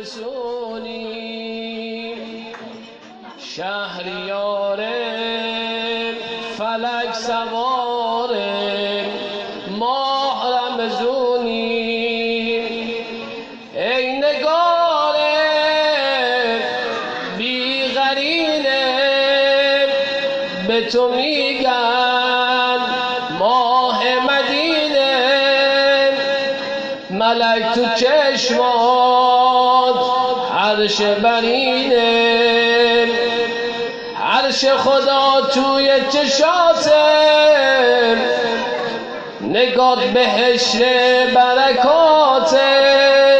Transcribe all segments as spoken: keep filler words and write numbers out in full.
رسونی شهریار فلک سوار ماه رمزونی ای نگار بی قرینه به تو میگن ماه مدینه ملک تو چشمات عرش برینه عرش خدا توی چشاته نگات بهشت برکاته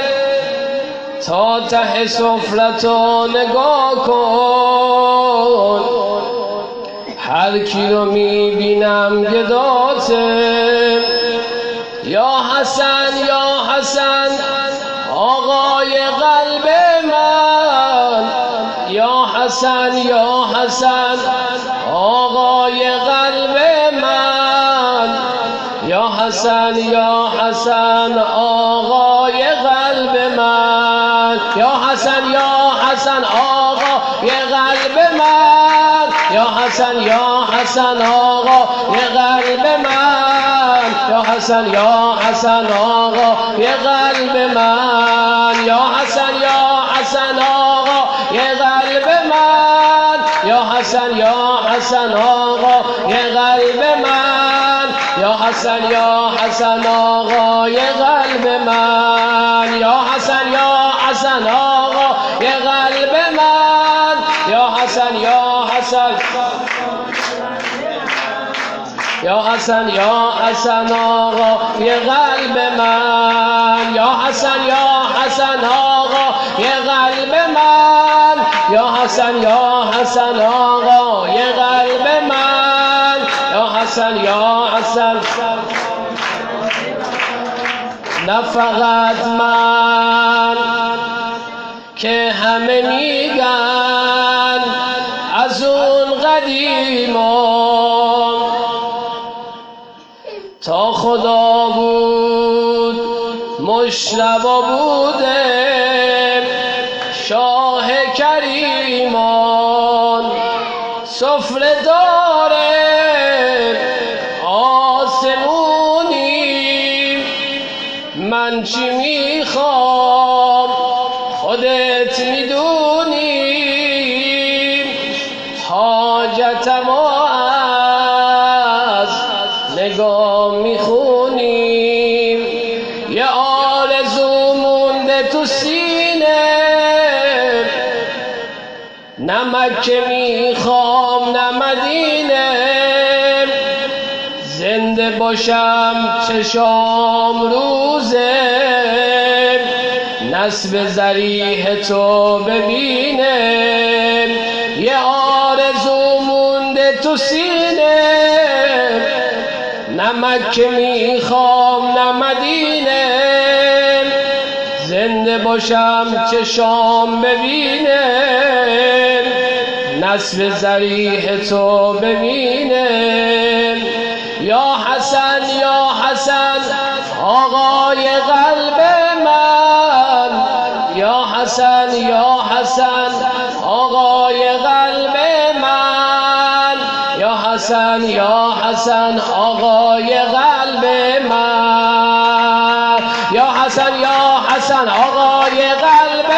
تا ته سفرتو نگاه کن هر کی رو میبینم گداته یا حسن یا حسن آقای قلب من یا حسن یا حسن آقای قلب من یا حسن یا حسن آقای قلب من یا حسن یا حسن آقای قلب من یا حسن یا حسن آقای قلب من یا حسن یا حسن آقای قلب من یا حسن یا حسن آقای قلب من یا حسن یا حسن آقای قلب من یا حسن یا حسن آقای قلب من یا حسن یا حسن آقای قلب من یا حسن یا حسن یا حسن یا حسن آقای قلب من یا حسن یا حسن آقای قلب من یا حسن یا حسن آقای قلب من یا حسن یا حسن نه فقط من که همه میگن از اون قدیمان تا خدا بود مشربا بوده شاه کریمان سفره داره آسمونی من چی میخوام خودت میدونی حاجتم از نگاه میخونیم یه آرزو مونده تو سینه نه مکه میخوام نه مدینه زنده باشم چشام روزه نسب ذریح تو ببینه یه آرزو مونده تو سینه نه مکه میخوام نه مدینه زنده باشم چشام ببینه نسب ذریح تو ببینه یا حسن یا حسن آقای قلب من یا حسن یا حسن آقای قلب من یا حسن یا حسن آقای قلب من یا حسن یا حسن آقای قلب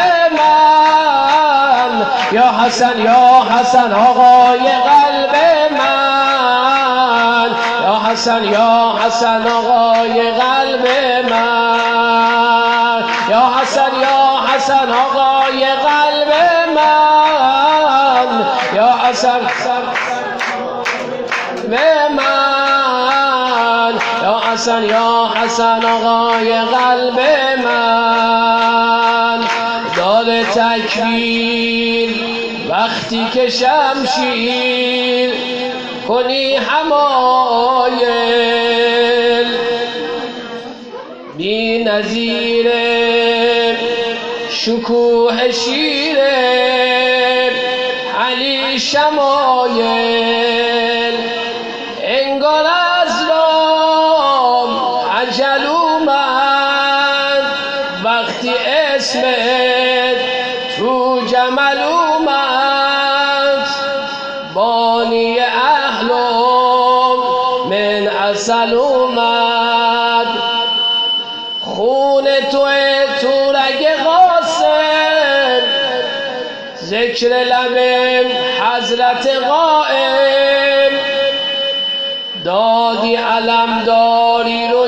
من یا حسن یا حسن آقای قلب من یا حسن یا حسن آقای قلب من یا حسن یا حسن آقای قلب من یا حسن به من یا حسن یا حسن آقای قلب من داد تکبیر وقتی که شمشیر کنی حمایل بی نظیر شکوه شیر علی شمایل انگار از رام عجل اومد وقتی اسمت رو جمل اومد بانی اهلم من اصل اومد خون توی تو رگ قاسم ذکر لب حضرت قائم دادی علمداری رو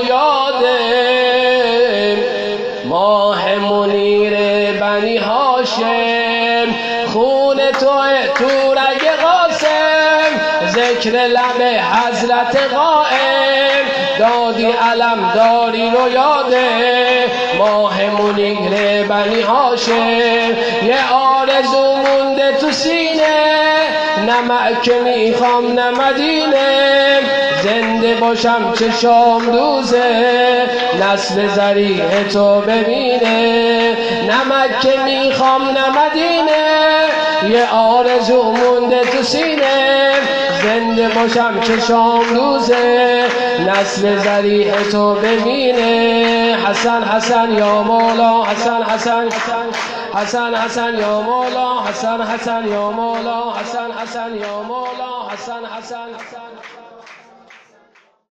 یادم ماه منیر بنی هاشم خون توی تو رگ قاسم ذکر لب حضرت قائم دادی علمداری رو یاده ماه منیر بنی هاشم یه آرزو مونده تو سینه نه مکه میخوام نه مدینه زنده باشم چه شام روزه نسل ذریع تو ببینه نه مکه میخوام نه مدینه یه آرزو مونده تو سینه زنده باشم چه شام روزه نسل ذریع تو ببینه حسن حسن یا مولا حسن حسن حسن حسن یا مولا حسن حسن یا مولا حسن حسن یا مولا حسن حسن